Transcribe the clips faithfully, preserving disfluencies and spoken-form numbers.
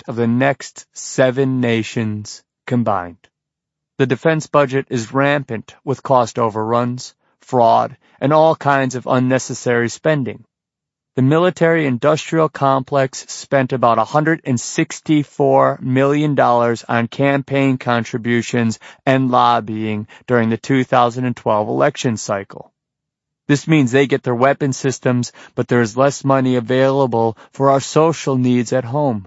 of the next seven nations combined. The defense budget is rampant with cost overruns, fraud, and all kinds of unnecessary spending. The military-industrial complex spent about one hundred sixty-four million dollars on campaign contributions and lobbying during the two thousand twelve election cycle. This means they get their weapon systems, but there is less money available for our social needs at home.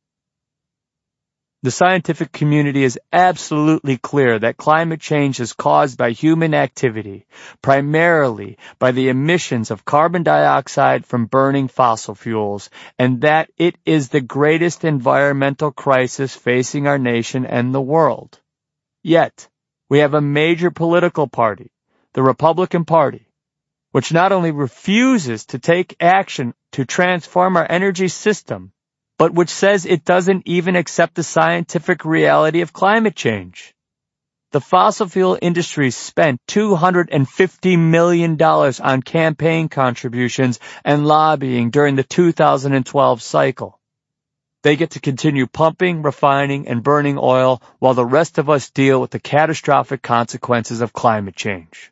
The scientific community is absolutely clear that climate change is caused by human activity, primarily by the emissions of carbon dioxide from burning fossil fuels, and that it is the greatest environmental crisis facing our nation and the world. Yet, we have a major political party, the Republican Party, which not only refuses to take action to transform our energy system, but which says it doesn't even accept the scientific reality of climate change. The fossil fuel industry spent two hundred fifty million dollars on campaign contributions and lobbying during the two thousand twelve cycle. They get to continue pumping, refining, and burning oil while the rest of us deal with the catastrophic consequences of climate change.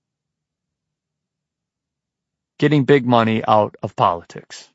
Getting big money out of politics.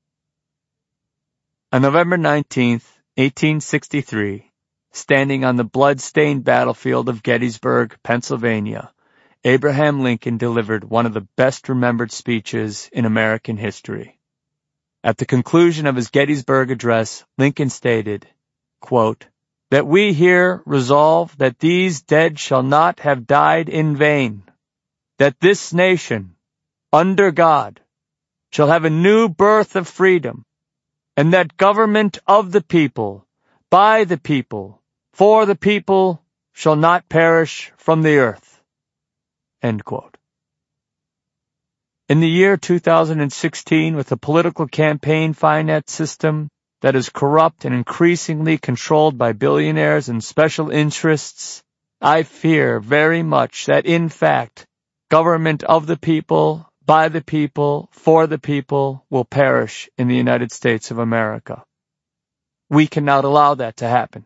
On November nineteenth, eighteen sixty-three, standing on the blood-stained battlefield of Gettysburg, Pennsylvania, Abraham Lincoln delivered one of the best-remembered speeches in American history. At the conclusion of his Gettysburg address, Lincoln stated, quote, "That we here resolve that these dead shall not have died in vain, that this nation, under God, shall have a new birth of freedom, and that government of the people, by the people, for the people, shall not perish from the earth." End quote. In the year two thousand sixteen, with a political campaign finance system that is corrupt and increasingly controlled by billionaires and special interests, I fear very much that, in fact, government of the people, by the people, for the people, will perish in the United States of America. We cannot allow that to happen.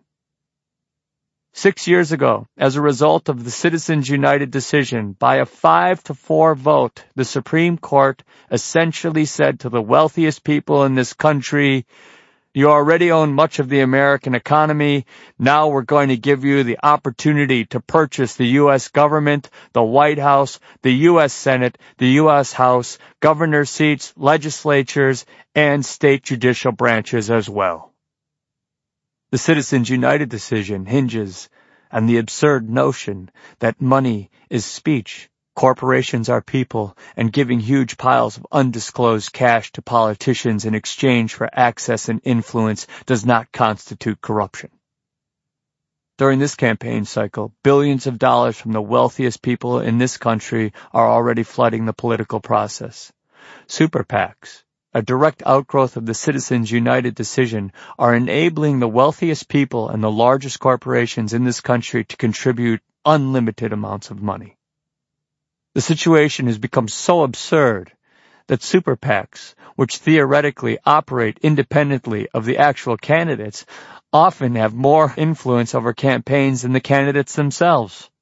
Six years ago, as a result of the Citizens United decision, by a five to four vote, the Supreme Court essentially said to the wealthiest people in this country, "You already own much of the American economy. Now we're going to give you the opportunity to purchase the U S government, the White House, the U S Senate, the U S House, governor seats, legislatures, and state judicial branches as well." The Citizens United decision hinges on the absurd notion that money is speech, corporations are people, and giving huge piles of undisclosed cash to politicians in exchange for access and influence does not constitute corruption. During this campaign cycle, billions of dollars from the wealthiest people in this country are already flooding the political process. Super PACs, a direct outgrowth of the Citizens United decision, are enabling the wealthiest people and the largest corporations in this country to contribute unlimited amounts of money. The situation has become so absurd that super PACs, which theoretically operate independently of the actual candidates, often have more influence over campaigns than the candidates themselves.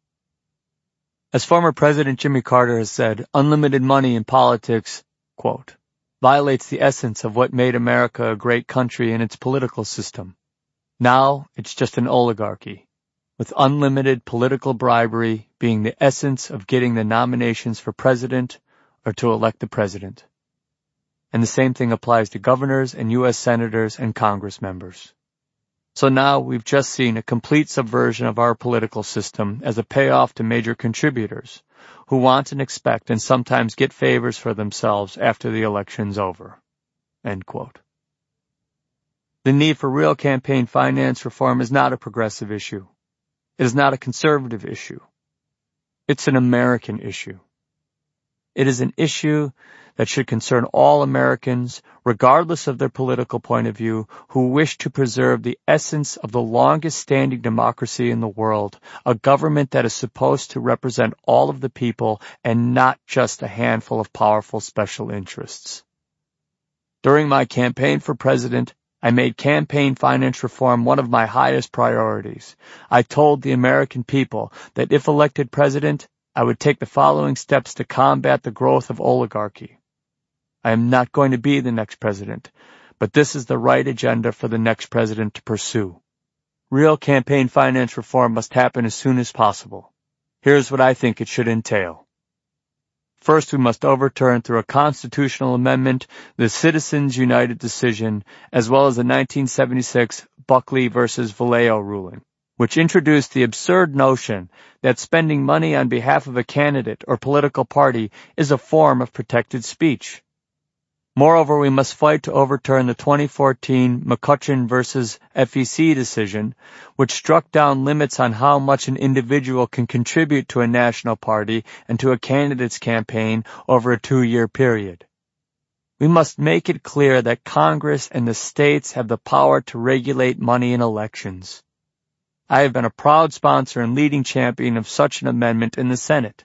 As former President Jimmy Carter has said, unlimited money in politics, quote, violates the essence of what made America a great country in its political system. Now it's just an oligarchy, with unlimited political bribery being the essence of getting the nominations for president or to elect the president. And the same thing applies to governors and U S senators and Congress members. So now we've just seen a complete subversion of our political system as a payoff to major contributors who want and expect and sometimes get favors for themselves after the election's over. End quote. The need for real campaign finance reform is not a progressive issue. It is not a conservative issue. It's an American issue. It is an issue that should concern all Americans, regardless of their political point of view, who wish to preserve the essence of the longest-standing democracy in the world, a government that is supposed to represent all of the people and not just a handful of powerful special interests. During my campaign for president, I made campaign finance reform one of my highest priorities. I told the American people that if elected president, I would take the following steps to combat the growth of oligarchy. I am not going to be the next president, but this is the right agenda for the next president to pursue. Real campaign finance reform must happen as soon as possible. Here's what I think it should entail. First, we must overturn through a constitutional amendment the Citizens United decision, as well as the nineteen seventy-six Buckley versus Valeo ruling, which introduced the absurd notion that spending money on behalf of a candidate or political party is a form of protected speech. Moreover, we must fight to overturn the twenty fourteen McCutcheon versus F E C decision, which struck down limits on how much an individual can contribute to a national party and to a candidate's campaign over a two-year period. We must make it clear that Congress and the states have the power to regulate money in elections. I have been a proud sponsor and leading champion of such an amendment in the Senate.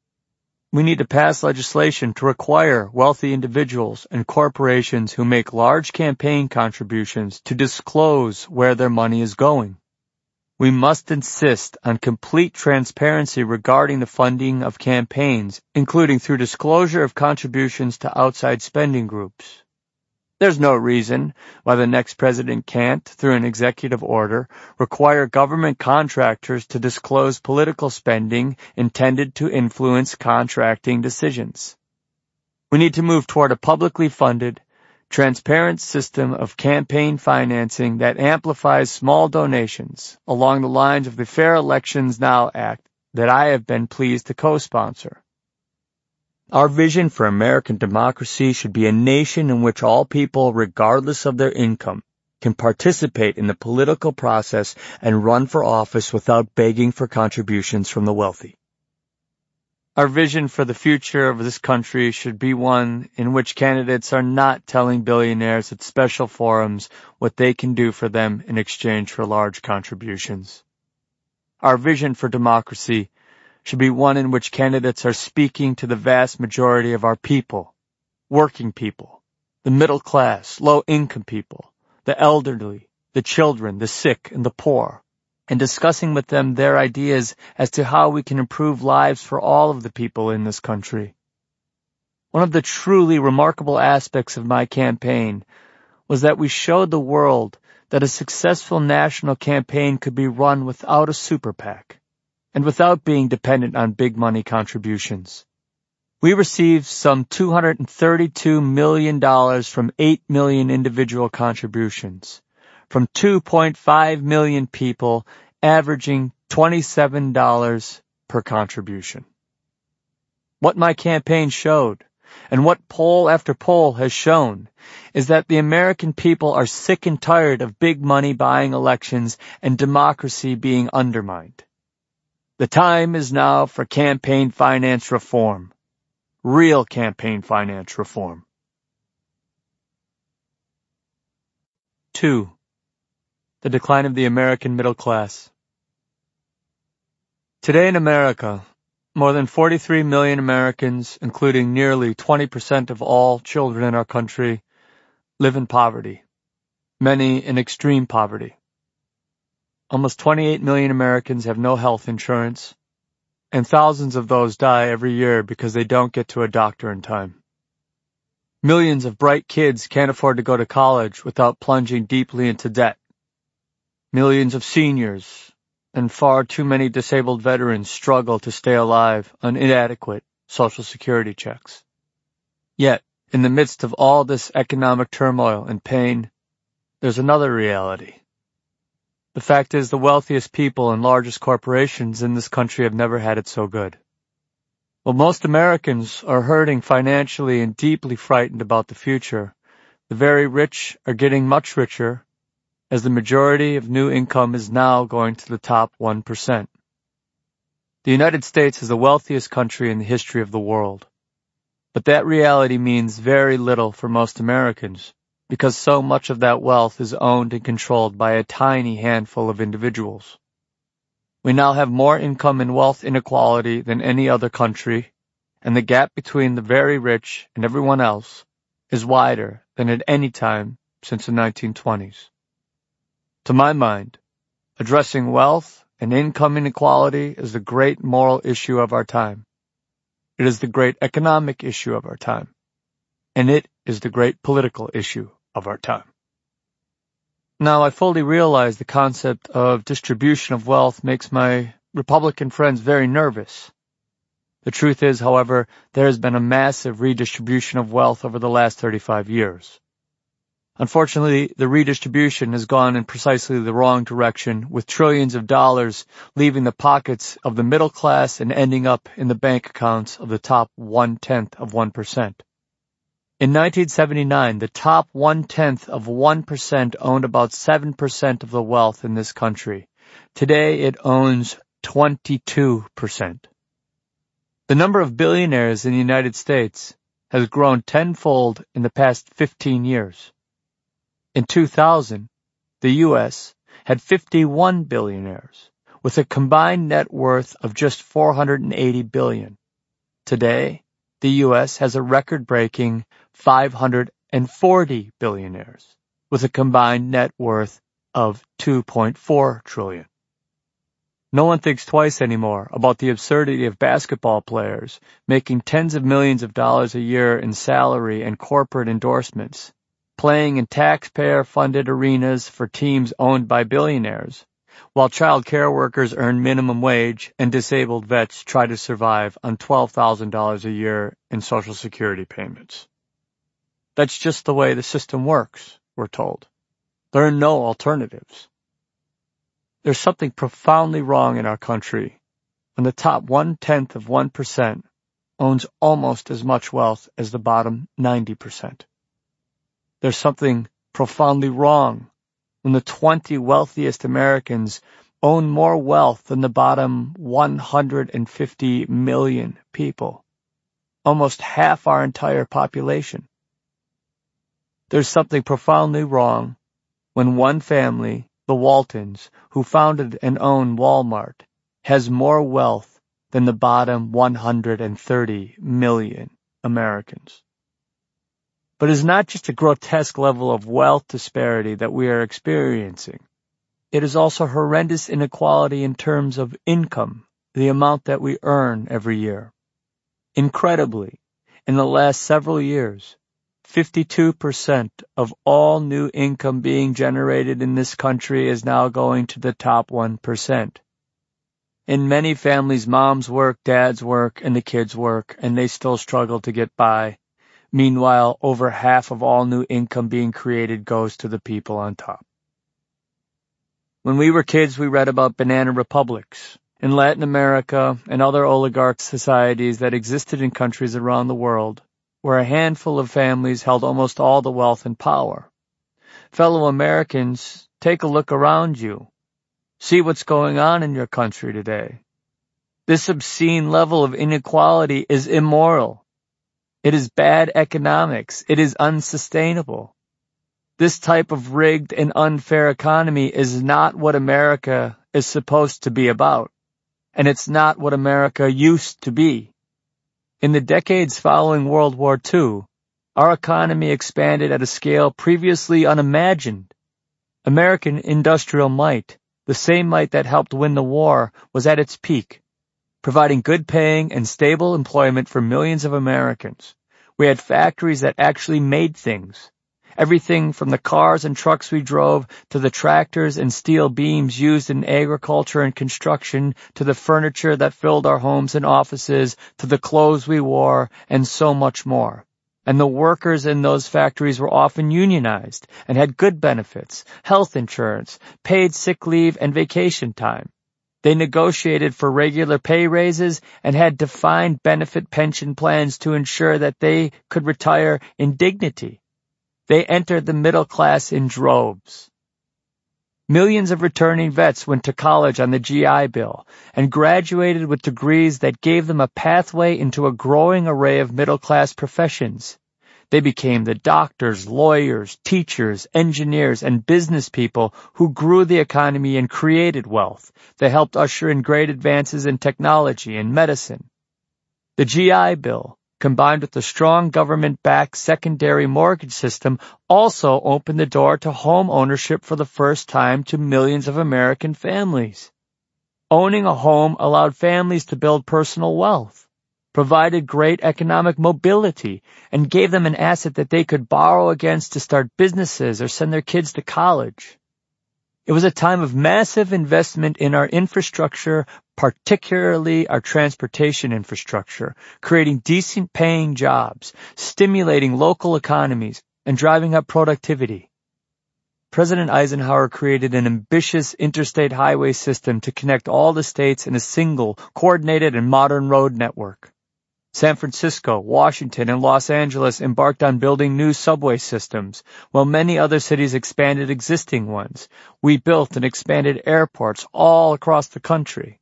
We need to pass legislation to require wealthy individuals and corporations who make large campaign contributions to disclose where their money is going. We must insist on complete transparency regarding the funding of campaigns, including through disclosure of contributions to outside spending groups. There's no reason why the next president can't, through an executive order, require government contractors to disclose political spending intended to influence contracting decisions. We need to move toward a publicly funded, transparent system of campaign financing that amplifies small donations along the lines of the Fair Elections Now Act that I have been pleased to co-sponsor. Our vision for American democracy should be a nation in which all people, regardless of their income, can participate in the political process and run for office without begging for contributions from the wealthy. Our vision for the future of this country should be one in which candidates are not telling billionaires at special forums what they can do for them in exchange for large contributions. Our vision for democracy should be one in which candidates are speaking to the vast majority of our people, working people, the middle class, low-income people, the elderly, the children, the sick, and the poor, and discussing with them their ideas as to how we can improve lives for all of the people in this country. One of the truly remarkable aspects of my campaign was that we showed the world that a successful national campaign could be run without a super PAC, and without being dependent on big money contributions. We received some two hundred thirty-two million dollars from eight million individual contributions, from two point five million people, averaging twenty-seven dollars per contribution. What my campaign showed, and what poll after poll has shown, is that the American people are sick and tired of big money buying elections and democracy being undermined. The time is now for campaign finance reform. Real campaign finance reform. Two, the decline of the American middle class. Today in America, more than forty-three million Americans, including nearly twenty percent of all children in our country, live in poverty, many in extreme poverty. Almost twenty-eight million Americans have no health insurance, and thousands of those die every year because they don't get to a doctor in time. Millions of bright kids can't afford to go to college without plunging deeply into debt. Millions of seniors and far too many disabled veterans struggle to stay alive on inadequate Social Security checks. Yet, in the midst of all this economic turmoil and pain, there's another reality. The fact is, the wealthiest people and largest corporations in this country have never had it so good. While most Americans are hurting financially and deeply frightened about the future, the very rich are getting much richer, as the majority of new income is now going to the top one percent. The United States is the wealthiest country in the history of the world. But that reality means very little for most Americans, because so much of that wealth is owned and controlled by a tiny handful of individuals. We now have more income and wealth inequality than any other country, and the gap between the very rich and everyone else is wider than at any time since the nineteen twenties. To my mind, addressing wealth and income inequality is the great moral issue of our time. It is the great economic issue of our time. And it is the great political issue of our time. Now, I fully realize the concept of distribution of wealth makes my Republican friends very nervous. The truth is, however, there has been a massive redistribution of wealth over the last thirty-five years. Unfortunately, the redistribution has gone in precisely the wrong direction, with trillions of dollars leaving the pockets of the middle class and ending up in the bank accounts of the top one-tenth of one percent. In nineteen seventy-nine, the top one-tenth of one percent owned about seven percent of the wealth in this country. Today, it owns twenty-two percent. The number of billionaires in the United States has grown tenfold in the past fifteen years. In two thousand, the U S had fifty-one billionaires, with a combined net worth of just four hundred eighty billion dollars. Today, the U S has a record-breaking five hundred forty billionaires, with a combined net worth of two point four trillion dollars. No one thinks twice anymore about the absurdity of basketball players making tens of millions of dollars a year in salary and corporate endorsements, playing in taxpayer-funded arenas for teams owned by billionaires, while child care workers earn minimum wage and disabled vets try to survive on twelve thousand dollars a year in Social Security payments. That's just the way the system works, we're told. There are no alternatives. There's something profoundly wrong in our country when the top one-tenth of one percent owns almost as much wealth as the bottom ninety percent. There's something profoundly wrong when the twenty wealthiest Americans own more wealth than the bottom one hundred fifty million people, almost half our entire population. There's something profoundly wrong when one family, the Waltons, who founded and own Walmart, has more wealth than the bottom one hundred thirty million Americans. But it's not just a grotesque level of wealth disparity that we are experiencing. It is also horrendous inequality in terms of income, the amount that we earn every year. Incredibly, in the last several years, fifty-two percent of all new income being generated in this country is now going to the top one percent. In many families, moms work, dads work, and the kids work, and they still struggle to get by. Meanwhile, over half of all new income being created goes to the people on top. When we were kids, we read about banana republics in Latin America and other oligarch societies that existed in countries around the world, where a handful of families held almost all the wealth and power. Fellow Americans, take a look around you. See what's going on in your country today. This obscene level of inequality is immoral. It is bad economics. It is unsustainable. This type of rigged and unfair economy is not what America is supposed to be about, and it's not what America used to be. In the decades following World War Two, our economy expanded at a scale previously unimagined. American industrial might, the same might that helped win the war, was at its peak, providing good paying and stable employment for millions of Americans. We had factories that actually made things. Everything from the cars and trucks we drove to the tractors and steel beams used in agriculture and construction to the furniture that filled our homes and offices to the clothes we wore and so much more. And the workers in those factories were often unionized and had good benefits, health insurance, paid sick leave, and vacation time. They negotiated for regular pay raises and had defined benefit pension plans to ensure that they could retire in dignity. They entered the middle class in droves. Millions of returning vets went to college on the G I Bill and graduated with degrees that gave them a pathway into a growing array of middle-class professions. They became the doctors, lawyers, teachers, engineers, and business people who grew the economy and created wealth. They helped usher in great advances in technology and medicine. The G I Bill, combined with the strong government-backed secondary mortgage system, also opened the door to home ownership for the first time to millions of American families. Owning a home allowed families to build personal wealth, provided great economic mobility, and gave them an asset that they could borrow against to start businesses or send their kids to college. It was a time of massive investment in our infrastructure, particularly our transportation infrastructure, creating decent paying jobs, stimulating local economies, and driving up productivity. President Eisenhower created an ambitious interstate highway system to connect all the states in a single, coordinated, and modern road network. San Francisco, Washington, and Los Angeles embarked on building new subway systems, while many other cities expanded existing ones. We built and expanded airports all across the country.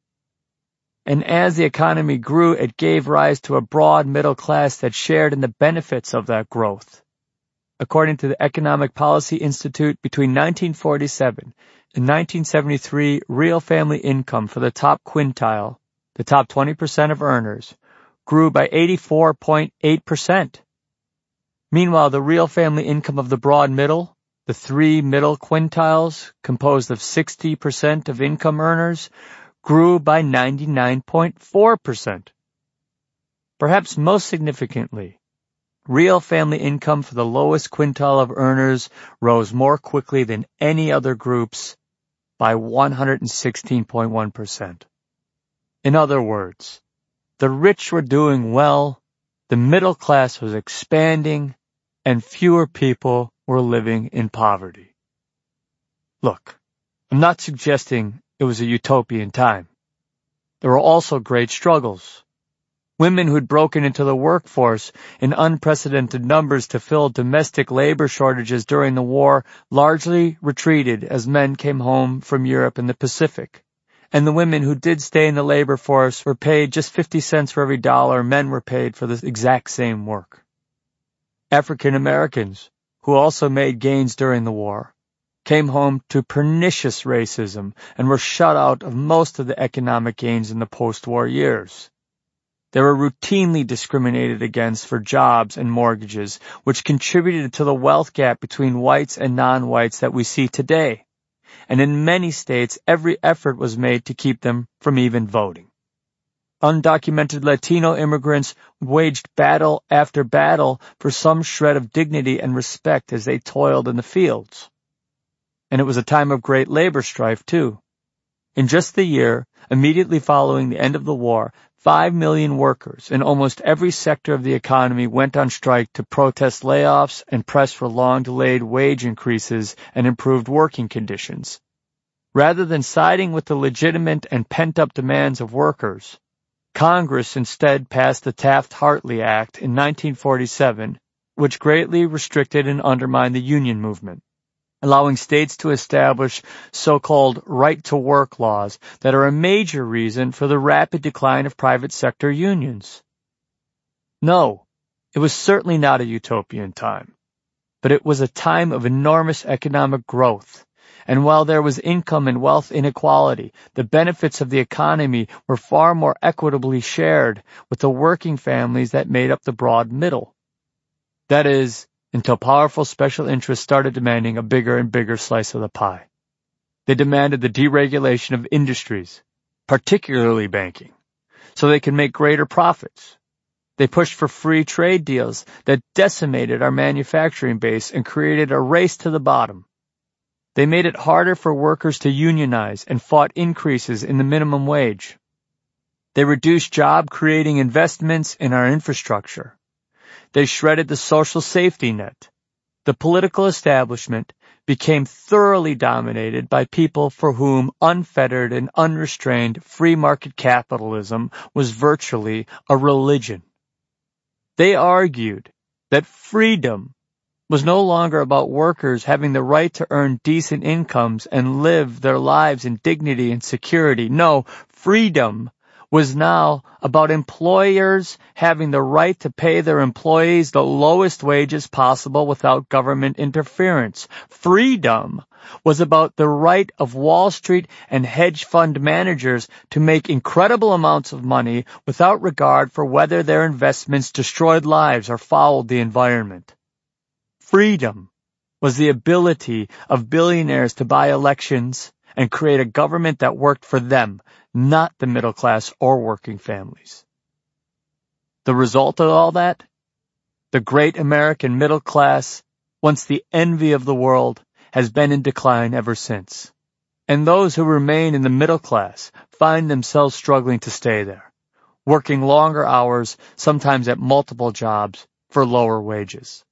And as the economy grew, it gave rise to a broad middle class that shared in the benefits of that growth. According to the Economic Policy Institute, between nineteen forty-seven and nineteen seventy-three, real family income for the top quintile, the top twenty percent of earners, grew by eighty-four point eight percent. Meanwhile, the real family income of the broad middle, the three middle quintiles, composed of sixty percent of income earners, grew by ninety-nine point four percent. Perhaps most significantly, real family income for the lowest quintile of earners rose more quickly than any other groups by one hundred sixteen point one percent. In other words, the rich were doing well, the middle class was expanding, and fewer people were living in poverty. Look, I'm not suggesting it was a utopian time. There were also great struggles. Women who'd broken into the workforce in unprecedented numbers to fill domestic labor shortages during the war largely retreated as men came home from Europe and the Pacific. And the women who did stay in the labor force were paid just fifty cents for every dollar men were paid for the exact same work. African Americans, who also made gains during the war, came home to pernicious racism and were shut out of most of the economic gains in the post-war years. They were routinely discriminated against for jobs and mortgages, which contributed to the wealth gap between whites and non-whites that we see today. And in many states, every effort was made to keep them from even voting. Undocumented Latino immigrants waged battle after battle for some shred of dignity and respect as they toiled in the fields. And it was a time of great labor strife, too. In just the year immediately following the end of the war, five million workers in almost every sector of the economy went on strike to protest layoffs and press for long-delayed wage increases and improved working conditions. Rather than siding with the legitimate and pent-up demands of workers, Congress instead passed the Taft-Hartley Act in nineteen forty-seven, which greatly restricted and undermined the union movement, allowing states to establish so-called right-to-work laws that are a major reason for the rapid decline of private sector unions. No, it was certainly not a utopian time, but it was a time of enormous economic growth. And while there was income and wealth inequality, the benefits of the economy were far more equitably shared with the working families that made up the broad middle. That is, until powerful special interests started demanding a bigger and bigger slice of the pie. They demanded the deregulation of industries, particularly banking, so they could make greater profits. They pushed for free trade deals that decimated our manufacturing base and created a race to the bottom. They made it harder for workers to unionize and fought increases in the minimum wage. They reduced job-creating investments in our infrastructure. They shredded the social safety net. The political establishment became thoroughly dominated by people for whom unfettered and unrestrained free market capitalism was virtually a religion. They argued that freedom was no longer about workers having the right to earn decent incomes and live their lives in dignity and security. No, freedom was now about employers having the right to pay their employees the lowest wages possible without government interference. Freedom was about the right of Wall Street and hedge fund managers to make incredible amounts of money without regard for whether their investments destroyed lives or fouled the environment. Freedom was the ability of billionaires to buy elections and create a government that worked for them, not the middle class or working families. The result of all that? The great American middle class, once the envy of the world, has been in decline ever since. And those who remain in the middle class find themselves struggling to stay there, working longer hours, sometimes at multiple jobs, for lower wages.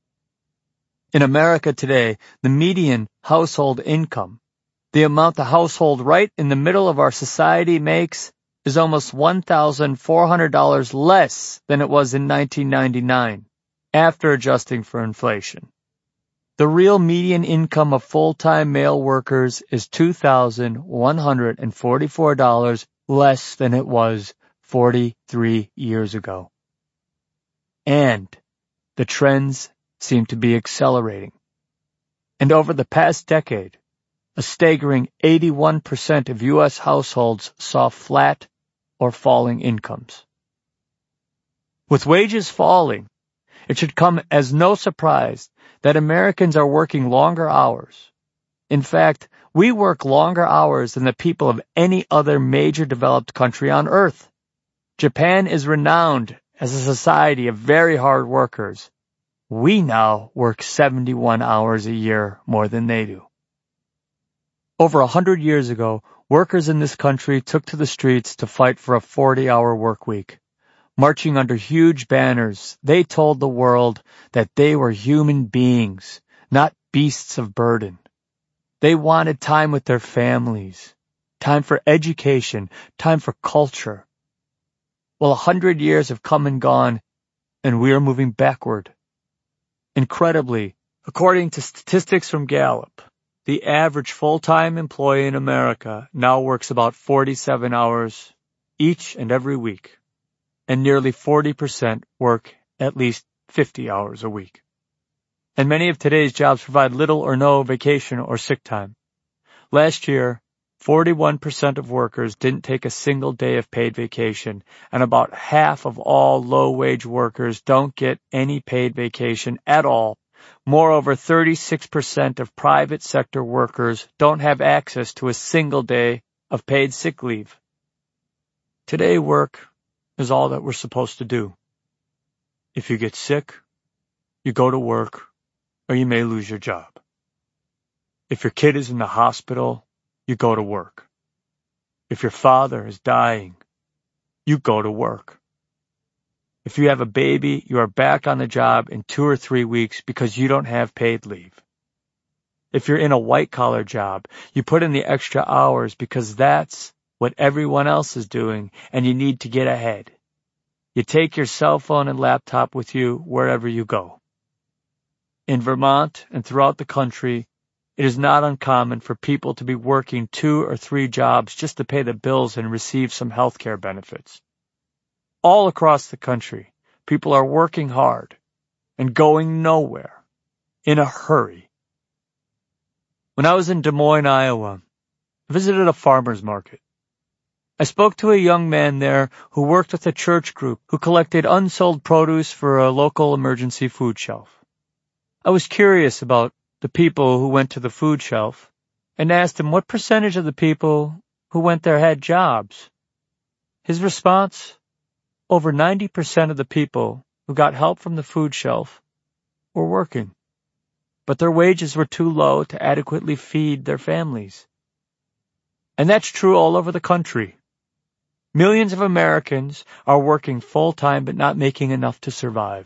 In America today, the median household income, the amount the household right in the middle of our society makes, is almost one thousand four hundred dollars less than it was in nineteen ninety-nine, after adjusting for inflation. The real median income of full-time male workers is two thousand one hundred forty-four dollars less than it was forty-three years ago. And the trends seem to be accelerating. And over the past decade, a staggering eighty-one percent of U S households saw flat or falling incomes. With wages falling, it should come as no surprise that Americans are working longer hours. In fact, we work longer hours than the people of any other major developed country on earth. Japan is renowned as a society of very hard workers. We now work seventy-one hours a year more than they do. Over a hundred years ago, workers in this country took to the streets to fight for a forty-hour work week. Marching under huge banners, they told the world that they were human beings, not beasts of burden. They wanted time with their families, time for education, time for culture. Well, a hundred years have come and gone, and we are moving backward. Incredibly, according to statistics from Gallup, the average full-time employee in America now works about forty-seven hours each and every week, and nearly forty percent work at least fifty hours a week. And many of today's jobs provide little or no vacation or sick time. Last year, forty-one percent of workers didn't take a single day of paid vacation, and about half of all low-wage workers don't get any paid vacation at all. Moreover, thirty-six percent of private sector workers don't have access to a single day of paid sick leave. Today, work is all that we're supposed to do. If you get sick, you go to work, or you may lose your job. If your kid is in the hospital, you go to work. If your father is dying, you go to work. If you have a baby, you are back on the job in two or three weeks because you don't have paid leave. If you're in a white-collar job, you put in the extra hours because that's what everyone else is doing and you need to get ahead. You take your cell phone and laptop with you wherever you go. In Vermont and throughout the country, it is not uncommon for people to be working two or three jobs just to pay the bills and receive some health care benefits. All across the country, people are working hard and going nowhere, in a hurry. When I was in Des Moines, Iowa, I visited a farmer's market. I spoke to a young man there who worked with a church group who collected unsold produce for a local emergency food shelf. I was curious about the people who went to the food shelf and asked him what percentage of the people who went there had jobs. His response? Over ninety percent of the people who got help from the food shelf were working, but their wages were too low to adequately feed their families. And that's true all over the country. Millions of Americans are working full-time but not making enough to survive.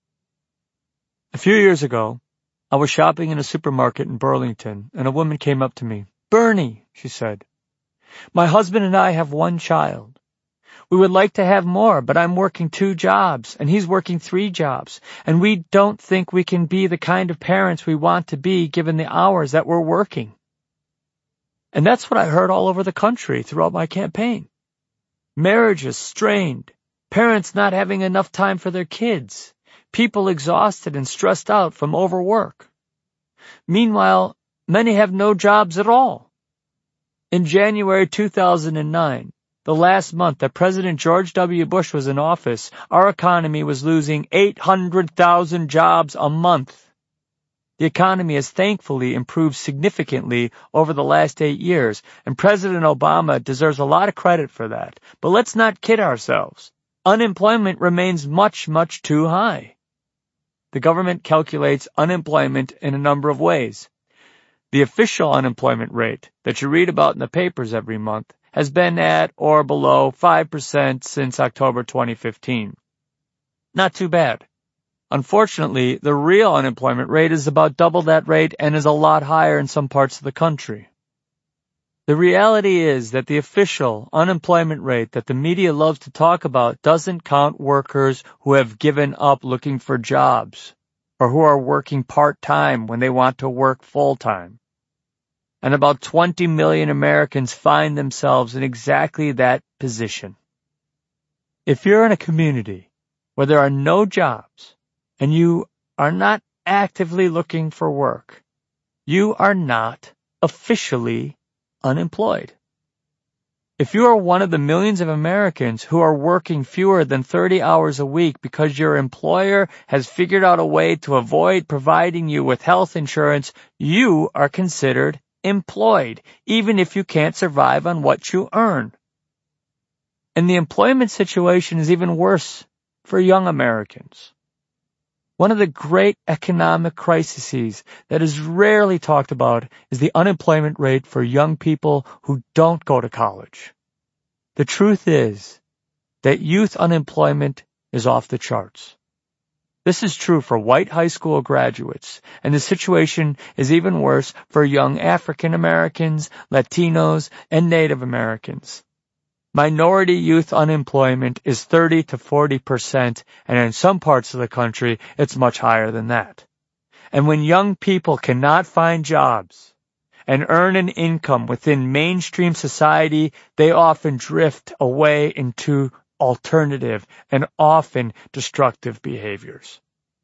A few years ago, I was shopping in a supermarket in Burlington, and a woman came up to me. "Bernie," she said, "my husband and I have one child. We would like to have more, but I'm working two jobs, and he's working three jobs, and we don't think we can be the kind of parents we want to be given the hours that we're working." And that's what I heard all over the country throughout my campaign. marriages strained, parents not having enough time for their kids, people exhausted and stressed out from overwork. Meanwhile, many have no jobs at all. In January two thousand nine, the last month that President George W. Bush was in office, our economy was losing eight hundred thousand jobs a month. The economy has thankfully improved significantly over the last eight years, and President Obama deserves a lot of credit for that. But let's not kid ourselves. Unemployment remains much, much too high. The government calculates unemployment in a number of ways. The official unemployment rate that you read about in the papers every month has been at or below five percent since October twenty fifteen. Not too bad. Unfortunately, the real unemployment rate is about double that rate and is a lot higher in some parts of the country. The reality is that the official unemployment rate that the media loves to talk about doesn't count workers who have given up looking for jobs or who are working part-time when they want to work full-time. And about twenty million Americans find themselves in exactly that position. If you're in a community where there are no jobs, and you are not actively looking for work, you are not officially unemployed. If you are one of the millions of Americans who are working fewer than thirty hours a week because your employer has figured out a way to avoid providing you with health insurance, you are considered employed, even if you can't survive on what you earn. And the employment situation is even worse for young Americans. One of the great economic crises that is rarely talked about is the unemployment rate for young people who don't go to college. The truth is that youth unemployment is off the charts. This is true for white high school graduates, and the situation is even worse for young African Americans, Latinos, and Native Americans. Minority youth unemployment is thirty to forty percent, and in some parts of the country, it's much higher than that. And when young people cannot find jobs and earn an income within mainstream society, they often drift away into alternative and often destructive behaviors.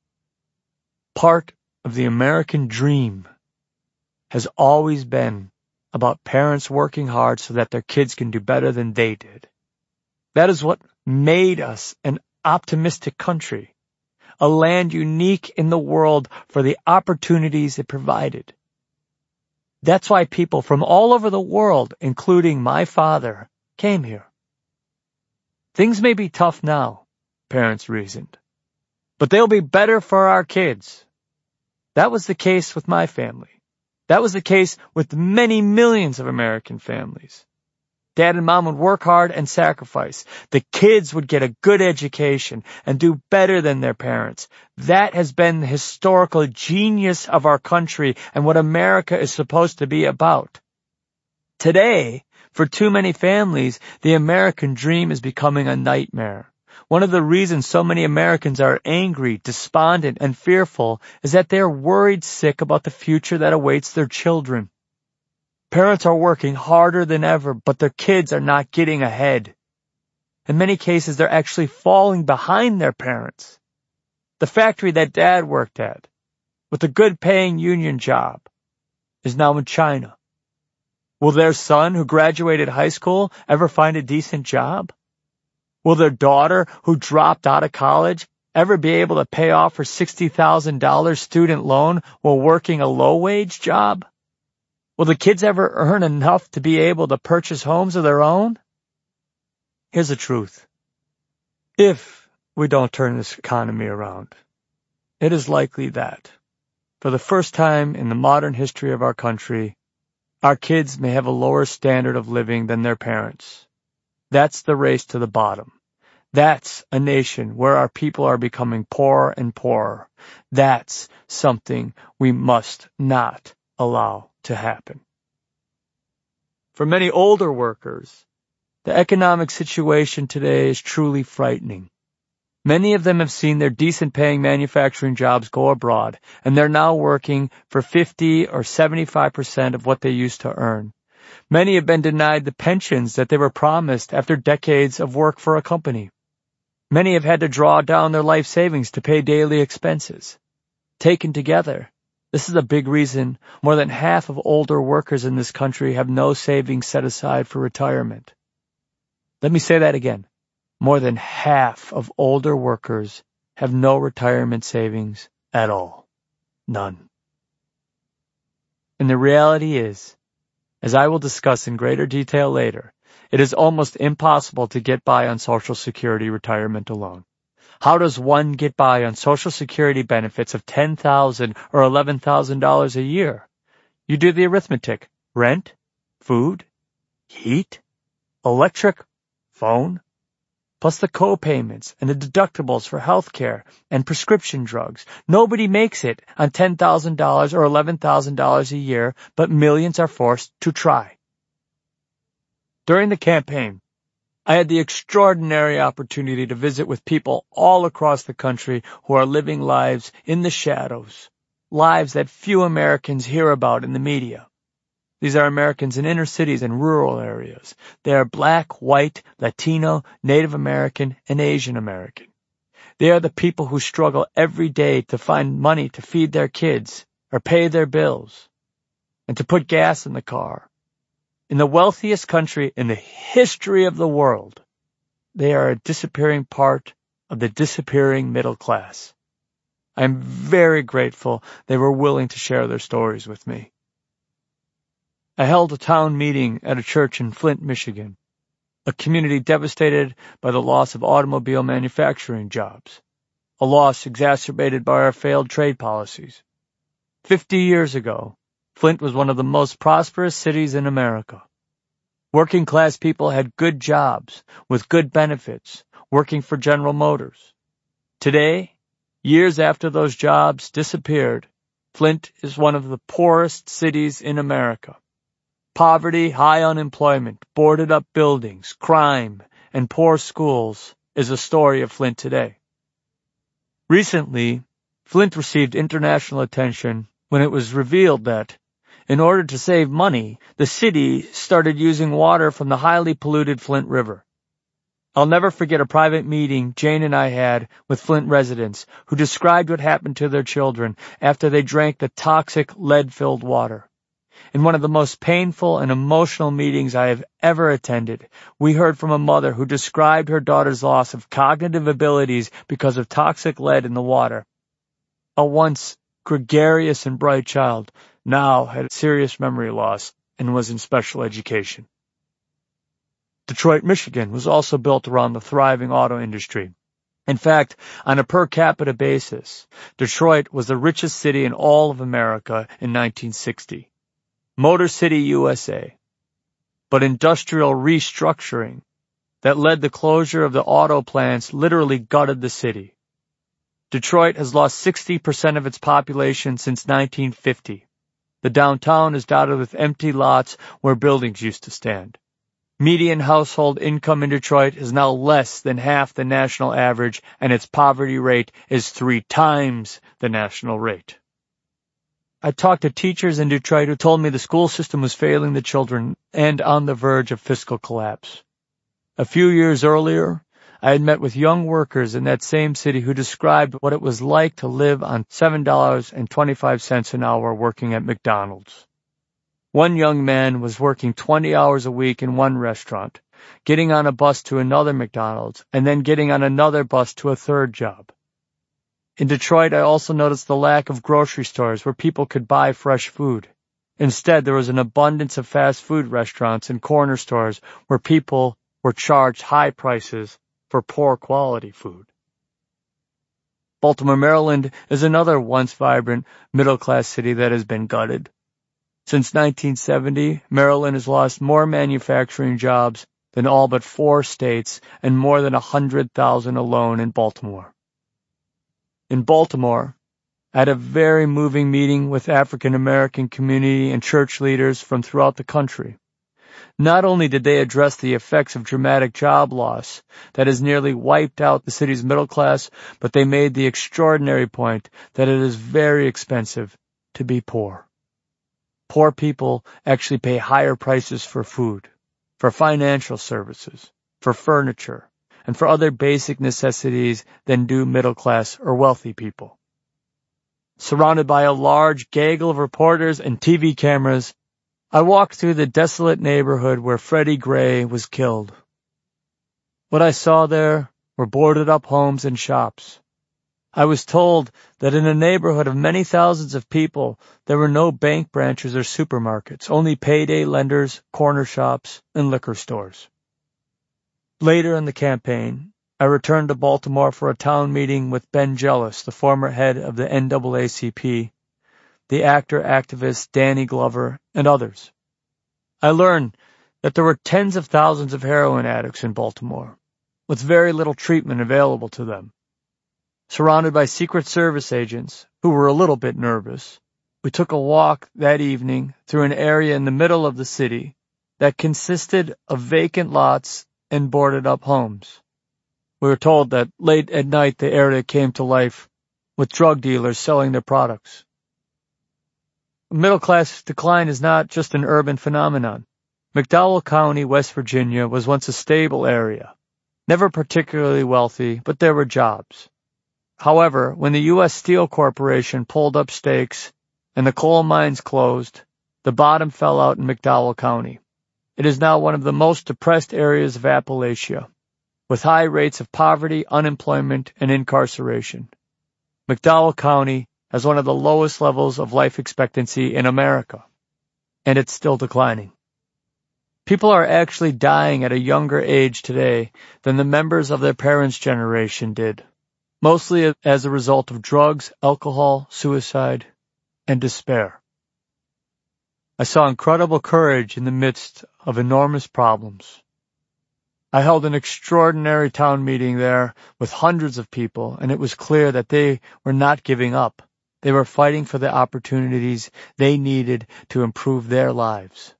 Part of the American dream has always been about parents working hard so that their kids can do better than they did. That is what made us an optimistic country, a land unique in the world for the opportunities it provided. That's why people from all over the world, including my father, came here. Things may be tough now, parents reasoned, but they'll be better for our kids. That was the case with my family. That was the case with many millions of American families. Dad and mom would work hard and sacrifice. The kids would get a good education and do better than their parents. That has been the historical genius of our country and what America is supposed to be about. Today, for too many families, the American dream is becoming a nightmare. One of the reasons so many Americans are angry, despondent, and fearful is that they are worried sick about the future that awaits their children. Parents are working harder than ever, but their kids are not getting ahead. In many cases, they're actually falling behind their parents. The factory that Dad worked at, with a good-paying union job, is now in China. Will their son, who graduated high school, ever find a decent job? Will their daughter, who dropped out of college, ever be able to pay off her sixty thousand dollars student loan while working a low-wage job? Will the kids ever earn enough to be able to purchase homes of their own? Here's the truth. If we don't turn this economy around, it is likely that, for the first time in the modern history of our country, our kids may have a lower standard of living than their parents. That's the race to the bottom. That's a nation where our people are becoming poorer and poorer. That's something we must not allow to happen. For many older workers, the economic situation today is truly frightening. Many of them have seen their decent-paying manufacturing jobs go abroad, and they're now working for fifty or seventy-five percent of what they used to earn. Many have been denied the pensions that they were promised after decades of work for a company. Many have had to draw down their life savings to pay daily expenses. Taken together, this is a big reason more than half of older workers in this country have no savings set aside for retirement. Let me say that again. More than half of older workers have no retirement savings at all. None. And the reality is, as I will discuss in greater detail later, it is almost impossible to get by on Social Security retirement alone. How does one get by on Social Security benefits of ten thousand dollars or eleven thousand dollars a year? You do the arithmetic. Rent, food, heat, electric, phone, plus the co-payments and the deductibles for health care and prescription drugs. Nobody makes it on ten thousand dollars or eleven thousand dollars a year, but millions are forced to try. During the campaign, I had the extraordinary opportunity to visit with people all across the country who are living lives in the shadows, lives that few Americans hear about in the media. These are Americans in inner cities and rural areas. They are Black, white, Latino, Native American, and Asian American. They are the people who struggle every day to find money to feed their kids or pay their bills and to put gas in the car. In the wealthiest country in the history of the world, they are a disappearing part of the disappearing middle class. I am very grateful they were willing to share their stories with me. I held a town meeting at a church in Flint, Michigan, a community devastated by the loss of automobile manufacturing jobs, a loss exacerbated by our failed trade policies. Fifty years ago, Flint was one of the most prosperous cities in America. Working-class people had good jobs with good benefits, working for General Motors. Today, years after those jobs disappeared, Flint is one of the poorest cities in America. Poverty, high unemployment, boarded-up buildings, crime, and poor schools is the story of Flint today. Recently, Flint received international attention when it was revealed that, in order to save money, the city started using water from the highly polluted Flint River. I'll never forget a private meeting Jane and I had with Flint residents who described what happened to their children after they drank the toxic lead-filled water. In one of the most painful and emotional meetings I have ever attended, we heard from a mother who described her daughter's loss of cognitive abilities because of toxic lead in the water. A once gregarious and bright child now had serious memory loss and was in special education. Detroit, Michigan was also built around the thriving auto industry. In fact, on a per capita basis, Detroit was the richest city in all of America in nineteen sixty. Motor City, U S A. But industrial restructuring that led the closure of the auto plants literally gutted the city. Detroit has lost sixty percent of its population since nineteen fifty. The downtown is dotted with empty lots where buildings used to stand. Median household income in Detroit is now less than half the national average, and its poverty rate is three times the national rate. I talked to teachers in Detroit who told me the school system was failing the children and on the verge of fiscal collapse. A few years earlier, I had met with young workers in that same city who described what it was like to live on seven dollars and twenty-five cents an hour working at McDonald's. One young man was working twenty hours a week in one restaurant, getting on a bus to another McDonald's, and then getting on another bus to a third job. In Detroit, I also noticed the lack of grocery stores where people could buy fresh food. Instead, there was an abundance of fast food restaurants and corner stores where people were charged high prices for poor quality food. Baltimore, Maryland is another once vibrant middle-class city that has been gutted. Since nineteen seventy, Maryland has lost more manufacturing jobs than all but four states and more than one hundred thousand alone in Baltimore. In Baltimore, I had a very moving meeting with African American community and church leaders from throughout the country. Not only did they address the effects of dramatic job loss that has nearly wiped out the city's middle class, but they made the extraordinary point that it is very expensive to be poor. poor people actually pay higher prices for food, for financial services, for furniture, and for other basic necessities than do middle-class or wealthy people. Surrounded by a large gaggle of reporters and T V cameras, I walked through the desolate neighborhood where Freddie Gray was killed. What I saw there were boarded-up homes and shops. I was told that in a neighborhood of many thousands of people, there were no bank branches or supermarkets, only payday lenders, corner shops, and liquor stores. Later in the campaign, I returned to Baltimore for a town meeting with Ben Jealous, the former head of the N double A C P, the actor-activist Danny Glover, and others. I learned that there were tens of thousands of heroin addicts in Baltimore, with very little treatment available to them. Surrounded by Secret Service agents, who were a little bit nervous, we took a walk that evening through an area in the middle of the city that consisted of vacant lots and boarded-up homes. We were told that late at night the area came to life with drug dealers selling their products. Middle-class decline is not just an urban phenomenon. McDowell County, West Virginia, was once a stable area, never particularly wealthy, but there were jobs. However, when the U S Steel Corporation pulled up stakes and the coal mines closed, the bottom fell out in McDowell County. It is now one of the most depressed areas of Appalachia, with high rates of poverty, unemployment, and incarceration. McDowell County has one of the lowest levels of life expectancy in America, and it's still declining. People are actually dying at a younger age today than the members of their parents' generation did, mostly as a result of drugs, alcohol, suicide, and despair. I saw incredible courage in the midst of enormous problems. I held an extraordinary town meeting there with hundreds of people, and it was clear that they were not giving up. They were fighting for the opportunities they needed to improve their lives.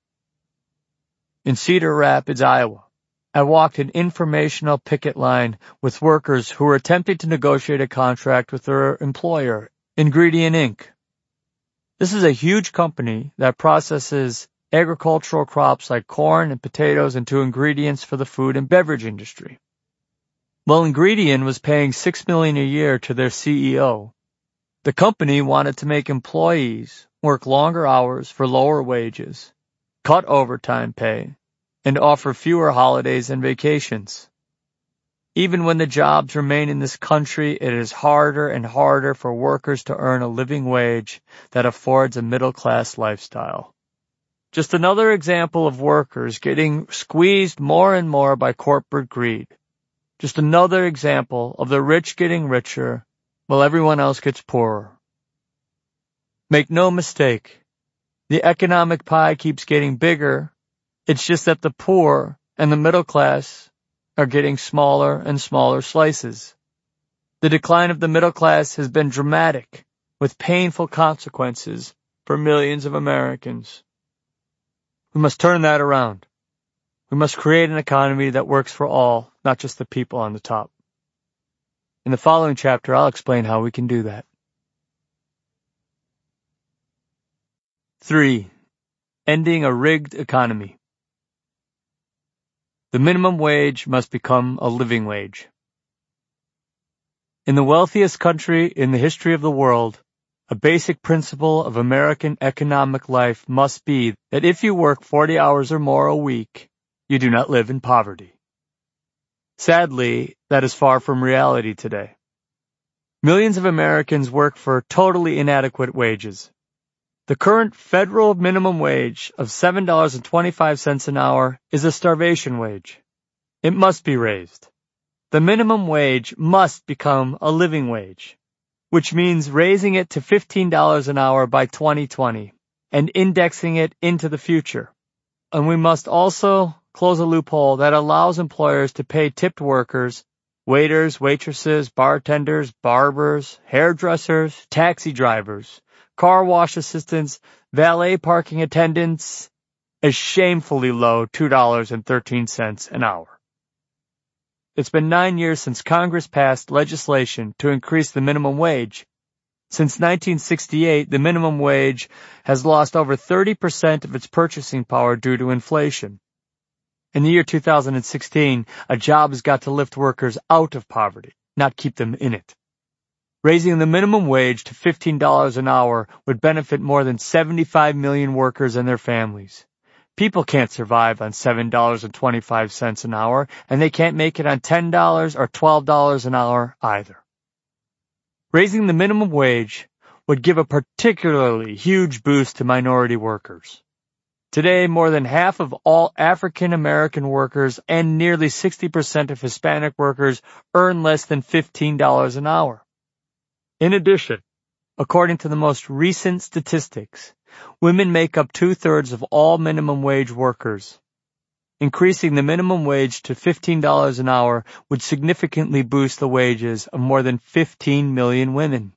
In Cedar Rapids, Iowa, I walked an informational picket line with workers who were attempting to negotiate a contract with their employer, Ingredient Incorporated. This is a huge company that processes agricultural crops like corn and potatoes into ingredients for the food and beverage industry. Well, Ingredient was paying six million dollars a year to their C E O. The company wanted to make employees work longer hours for lower wages, cut overtime pay, and offer fewer holidays and vacations. Even when the jobs remain in this country, it is harder and harder for workers to earn a living wage that affords a middle-class lifestyle. Just another example of workers getting squeezed more and more by corporate greed. Just another example of the rich getting richer while everyone else gets poorer. Make no mistake, the economic pie keeps getting bigger. It's just that the poor and the middle class are getting smaller and smaller slices. The decline of the middle class has been dramatic, with painful consequences for millions of Americans. We must turn that around. We must create an economy that works for all, not just the people on the top. In the following chapter, I'll explain how we can do that. Three, ending a rigged economy. The minimum wage must become a living wage. In the wealthiest country in the history of the world, a basic principle of American economic life must be that if you work forty hours or more a week, you do not live in poverty. Sadly, that is far from reality today. Millions of Americans work for totally inadequate wages. The current federal minimum wage of seven dollars and twenty-five cents an hour is a starvation wage. It must be raised. The minimum wage must become a living wage, which means raising it to fifteen dollars an hour by twenty twenty and indexing it into the future. And we must also close a loophole that allows employers to pay tipped workers, waiters, waitresses, bartenders, barbers, hairdressers, taxi drivers, car wash assistants, valet parking attendants, a shamefully low two dollars and thirteen cents an hour. It's been nine years since Congress passed legislation to increase the minimum wage, Since nineteen sixty-eight, the minimum wage has lost over thirty percent of its purchasing power due to inflation. In the year two thousand sixteen, a job has got to lift workers out of poverty, not keep them in it. Raising the minimum wage to fifteen dollars an hour would benefit more than seventy-five million workers and their families. People can't survive on seven dollars and twenty-five cents an hour, and they can't make it on ten dollars or twelve dollars an hour either. Raising the minimum wage would give a particularly huge boost to minority workers. Today, more than half of all African American workers and nearly sixty percent of Hispanic workers earn less than fifteen dollars an hour. In addition, according to the most recent statistics, women make up two-thirds of all minimum wage workers. Increasing the minimum wage to fifteen dollars an hour would significantly boost the wages of more than fifteen million women.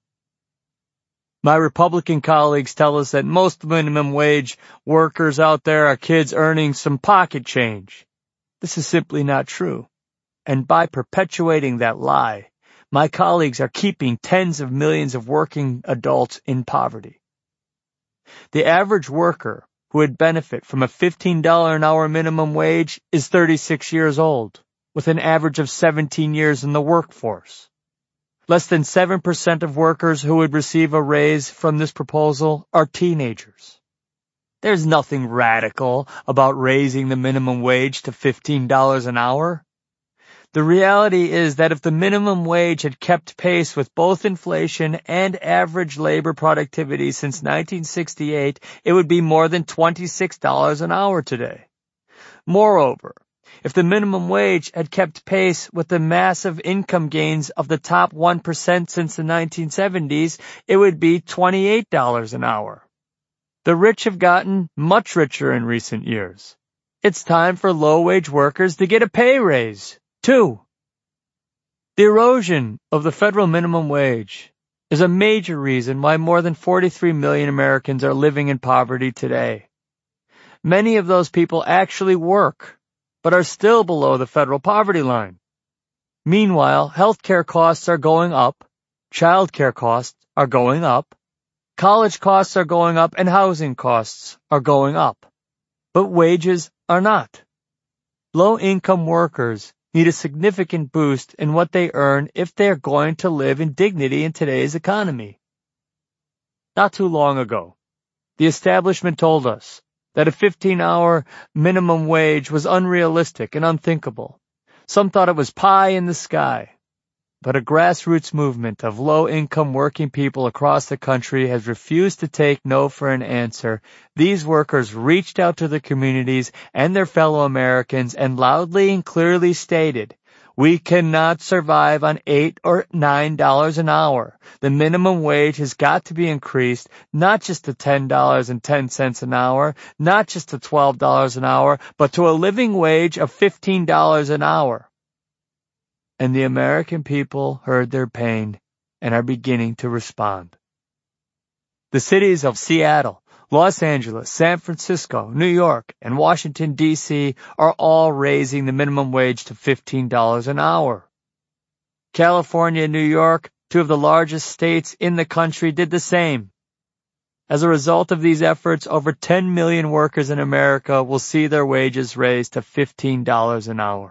My Republican colleagues tell us that most minimum wage workers out there are kids earning some pocket change. This is simply not true. And by perpetuating that lie, my colleagues are keeping tens of millions of working adults in poverty. The average worker who would benefit from a fifteen dollars an hour minimum wage is thirty-six years old, with an average of seventeen years in the workforce. Less than seven percent of workers who would receive a raise from this proposal are teenagers. There's nothing radical about raising the minimum wage to fifteen dollars an hour. The reality is that if the minimum wage had kept pace with both inflation and average labor productivity since nineteen sixty-eight, it would be more than twenty-six dollars an hour today. Moreover, if the minimum wage had kept pace with the massive income gains of the top one percent since the nineteen seventies, it would be twenty-eight dollars an hour. The rich have gotten much richer in recent years. It's time for low-wage workers to get a pay raise. Two, the erosion of the federal minimum wage is a major reason why more than forty-three million Americans are living in poverty today. Many of those people actually work, but are still below the federal poverty line. Meanwhile, healthcare costs are going up, childcare costs are going up, college costs are going up, and housing costs are going up. But wages are not. Low-income workers need a significant boost in what they earn if they are going to live in dignity in today's economy. Not too long ago, the establishment told us that a fifteen-hour minimum wage was unrealistic and unthinkable. Some thought it was pie in the sky. But a grassroots movement of low-income working people across the country has refused to take no for an answer. These workers reached out to the communities and their fellow Americans and loudly and clearly stated, "We cannot survive on eight or nine dollars an hour. The minimum wage has got to be increased, not just to ten dollars and ten cents an hour, not just to twelve dollars an hour, but to a living wage of fifteen dollars an hour." And the American people heard their pain and are beginning to respond. The cities of Seattle, Los Angeles, San Francisco, New York, and Washington, D C are all raising the minimum wage to fifteen dollars an hour. California and New York, two of the largest states in the country, did the same. As a result of these efforts, over ten million workers in America will see their wages raised to fifteen dollars an hour.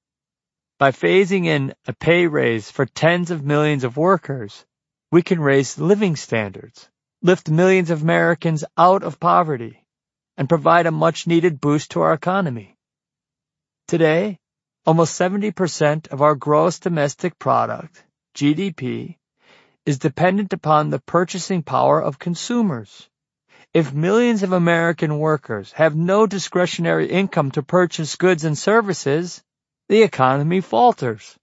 By phasing in a pay raise for tens of millions of workers, we can raise living standards, lift millions of Americans out of poverty, and provide a much-needed boost to our economy. Today, almost seventy percent of our gross domestic product, G D P, is dependent upon the purchasing power of consumers. If millions of American workers have no discretionary income to purchase goods and services, the economy falters.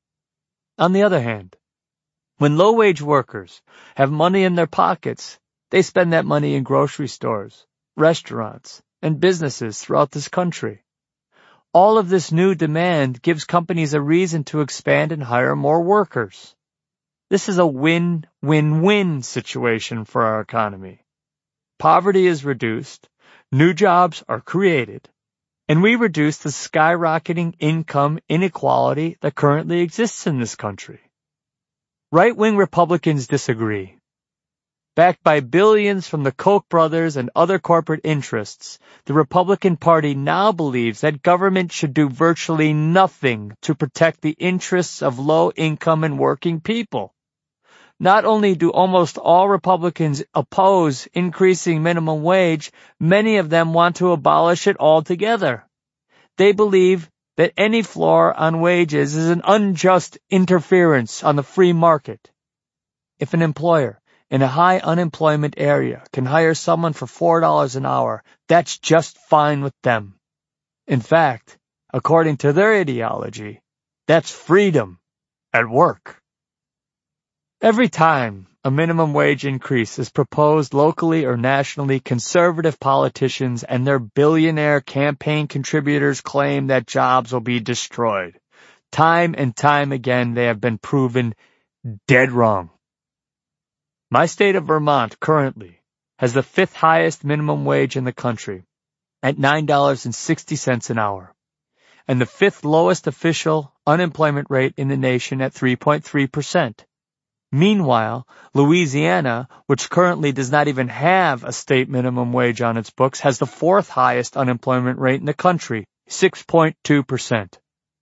On the other hand, when low-wage workers have money in their pockets, they spend that money in grocery stores, restaurants, and businesses throughout this country. All of this new demand gives companies a reason to expand and hire more workers. This is a win-win-win situation for our economy. Poverty is reduced, new jobs are created, and we reduce the skyrocketing income inequality that currently exists in this country. Right-wing Republicans disagree. backed by billions from the Koch brothers and other corporate interests, the Republican Party now believes that government should do virtually nothing to protect the interests of low-income and working people. Not only do almost all Republicans oppose increasing minimum wage, many of them want to abolish it altogether. They believe that any floor on wages is an unjust interference on the free market. If an employer in a high unemployment area can hire someone for four dollars an hour, that's just fine with them. In fact, according to their ideology, that's freedom at work. Every time a minimum wage increase is proposed locally or nationally, conservative politicians and their billionaire campaign contributors claim that jobs will be destroyed. Time and time again, they have been proven dead wrong. My state of Vermont currently has the fifth highest minimum wage in the country at nine dollars and sixty cents an hour, and the fifth lowest official unemployment rate in the nation at three point three percent. Meanwhile, Louisiana, which currently does not even have a state minimum wage on its books, has the fourth highest unemployment rate in the country, six point two percent.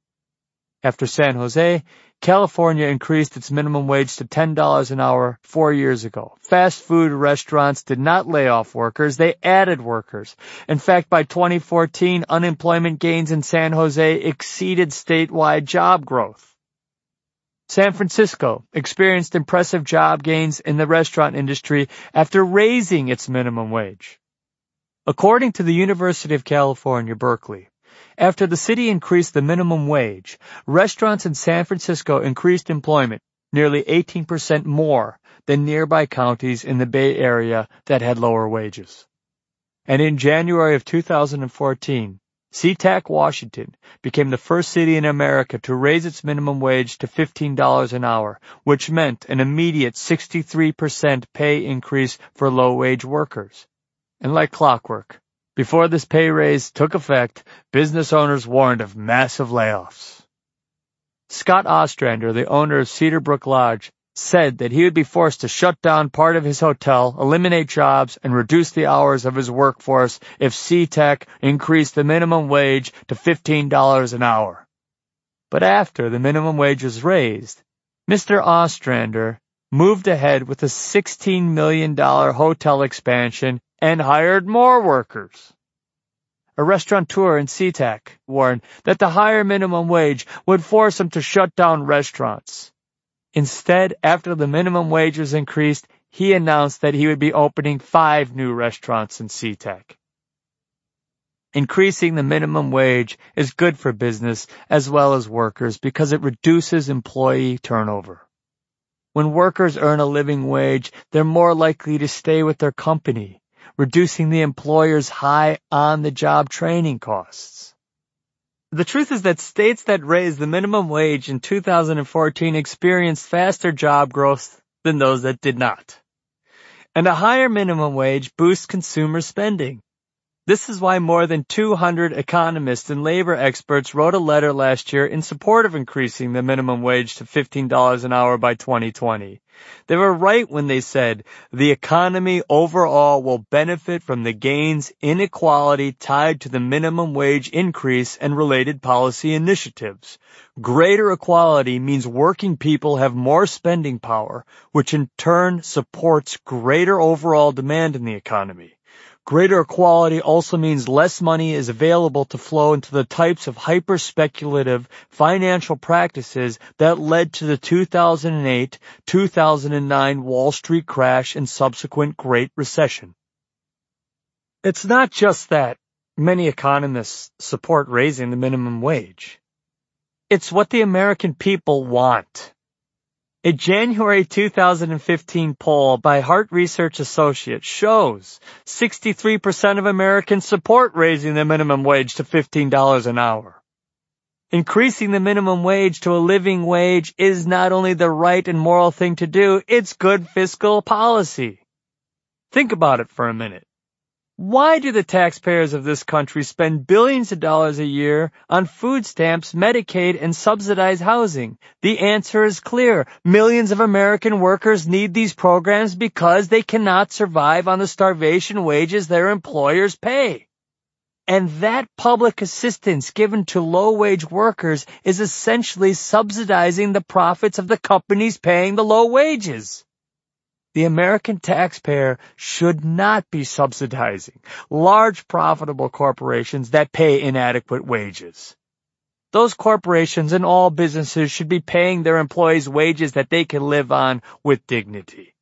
After San Jose, California increased its minimum wage to ten dollars an hour four years ago. Fast food restaurants did not lay off workers, they added workers. In fact, by twenty fourteen, unemployment gains in San Jose exceeded statewide job growth. San Francisco experienced impressive job gains in the restaurant industry after raising its minimum wage. According to the University of California, Berkeley, after the city increased the minimum wage, restaurants in San Francisco increased employment nearly eighteen percent more than nearby counties in the Bay Area that had lower wages. And in January of two thousand fourteen, SeaTac Washington became the first city in America to raise its minimum wage to fifteen dollars an hour, which meant an immediate sixty-three percent pay increase for low-wage workers. And like clockwork, before this pay raise took effect, business owners warned of massive layoffs. Scott Ostrander, the owner of Cedar Brook Lodge, said that he would be forced to shut down part of his hotel, eliminate jobs, and reduce the hours of his workforce if SeaTac increased the minimum wage to fifteen dollars an hour. But after the minimum wage was raised, Mister Ostrander moved ahead with a sixteen million dollars hotel expansion and hired more workers. A restaurateur in SeaTac warned that the higher minimum wage would force him to shut down restaurants. Instead, after the minimum wage was increased, he announced that he would be opening five new restaurants in SeaTac. Increasing the minimum wage is good for business as well as workers because it reduces employee turnover. When workers earn a living wage, they're more likely to stay with their company, reducing the employer's high on-the-job training costs. The truth is that states that raised the minimum wage in two thousand fourteen experienced faster job growth than those that did not. And a higher minimum wage boosts consumer spending. This is why more than two hundred economists and labor experts wrote a letter last year in support of increasing the minimum wage to fifteen dollars an hour by twenty twenty. They were right when they said the economy overall will benefit from the gains in equality tied to the minimum wage increase and related policy initiatives. Greater equality means working people have more spending power, which in turn supports greater overall demand in the economy. Greater equality also means less money is available to flow into the types of hyper-speculative financial practices that led to the two thousand eight to two thousand nine Wall Street crash and subsequent Great Recession. It's not just that many economists support raising the minimum wage. It's what the American people want. A January two thousand fifteen poll by Hart Research Associates shows sixty-three percent of Americans support raising the minimum wage to fifteen dollars an hour. Increasing the minimum wage to a living wage is not only the right and moral thing to do, it's good fiscal policy. Think about it for a minute. Why do the taxpayers of this country spend billions of dollars a year on food stamps, Medicaid, and subsidized housing? The answer is clear. Millions of American workers need these programs because they cannot survive on the starvation wages their employers pay. And that public assistance given to low-wage workers is essentially subsidizing the profits of the companies paying the low wages. The American taxpayer should not be subsidizing large profitable corporations that pay inadequate wages. Those corporations and all businesses should be paying their employees wages that they can live on with dignity.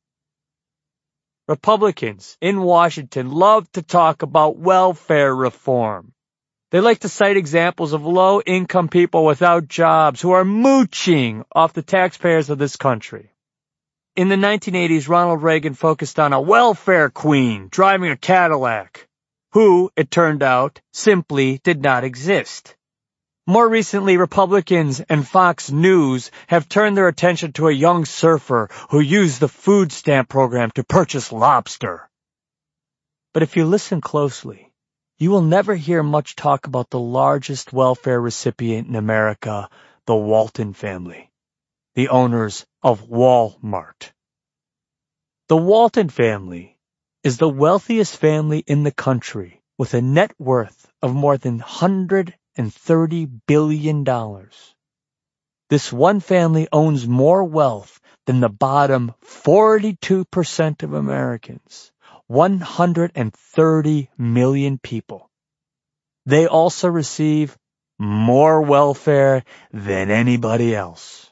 Republicans in Washington love to talk about welfare reform. They like to cite examples of low-income people without jobs who are mooching off the taxpayers of this country. In the nineteen eighties, Ronald Reagan focused on a welfare queen driving a Cadillac, who, it turned out, simply did not exist. More recently, Republicans and Fox News have turned their attention to a young surfer who used the food stamp program to purchase lobster. But if you listen closely, you will never hear much talk about the largest welfare recipient in America, the Walton family, the owners of Walmart. The Walton family is the wealthiest family in the country with a net worth of more than one hundred thirty billion dollars. This one family owns more wealth than the bottom forty-two percent of Americans, one hundred thirty million people. They also receive more welfare than anybody else.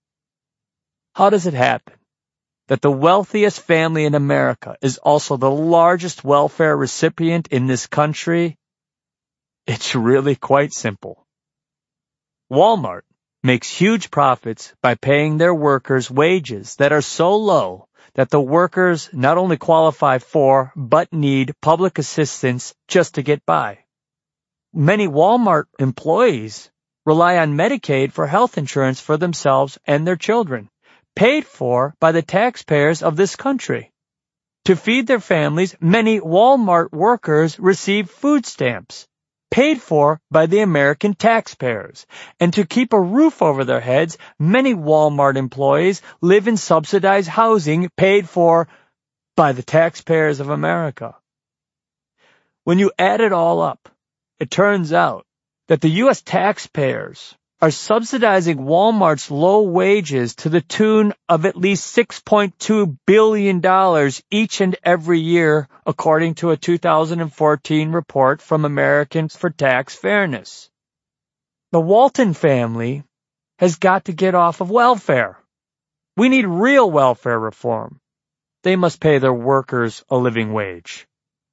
How does it happen that the wealthiest family in America is also the largest welfare recipient in this country? It's really quite simple. Walmart makes huge profits by paying their workers wages that are so low that the workers not only qualify for, but need public assistance just to get by. Many Walmart employees rely on Medicaid for health insurance for themselves and their children, paid for by the taxpayers of this country. To feed their families, many Walmart workers receive food stamps, paid for by the American taxpayers. And to keep a roof over their heads, many Walmart employees live in subsidized housing paid for by the taxpayers of America. When you add it all up, it turns out that the U S taxpayers are subsidizing Walmart's low wages to the tune of at least six point two billion dollars each and every year, according to a two thousand fourteen report from Americans for Tax Fairness. The Walton family has got to get off of welfare. We need real welfare reform. They must pay their workers a living wage.